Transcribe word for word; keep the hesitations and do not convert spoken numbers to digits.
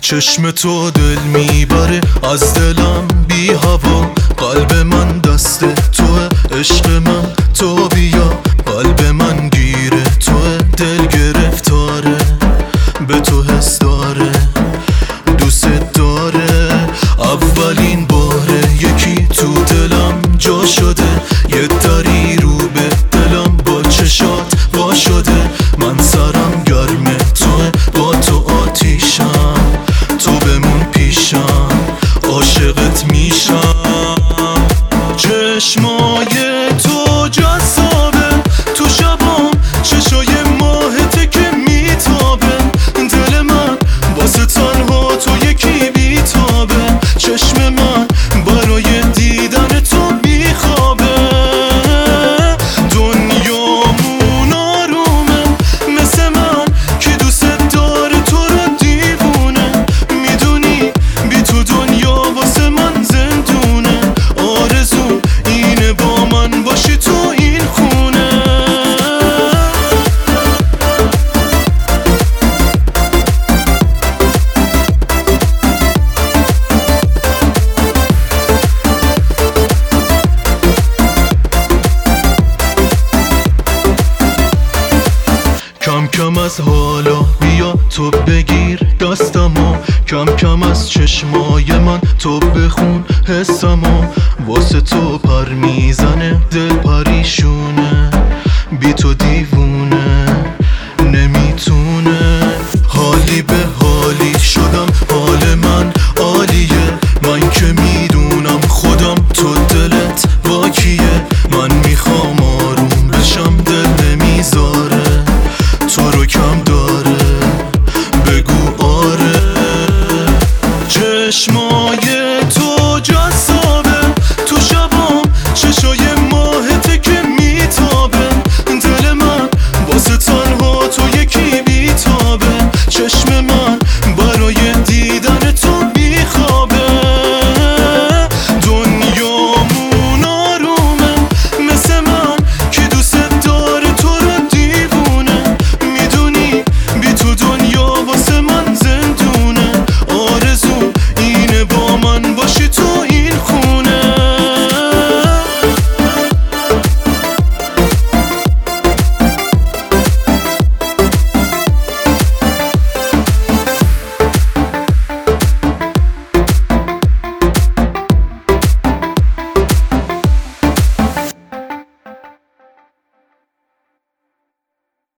چشم تو دل میبره از دلم بی هوا، قلب من دست توه، عشق من تو بیا، قلب من گیره توه، دل گرفتاره به تو حس داره، دوست داره اولین باره، یکی تو دلم جا شده، یه دری رو به دلم با چشات وا شده، من سرم گرمه توه، با تو آتیشم، تو بمون پیشم، عاشقت میشم. چشمای تو جذابه، تو شبام چشای ماهته که میتابه، دل من واسه تنها تو یکی بیتابه، چشم من برای دیدن تو میخوابه، دنیامون آرومه مثل من که دوست داره تو رو دیوونه، میدونی بی تو دنیا واسه من زندونه، آرزو اینه با من باشی تو این خونه. کم کم از حالا بیا تو بگیر دستمو، کم کم از چشمای من تو بخون حسمو، واسه تو پر میزنه دل پریشونه، بی تو دیوونه نمیتونه، حالی به حالی شدم، حال من عالیه، من که میدونم خودم تو دلت واکیه، من میخوام آروم بشم دل نمیذاره تو رو کم دارم.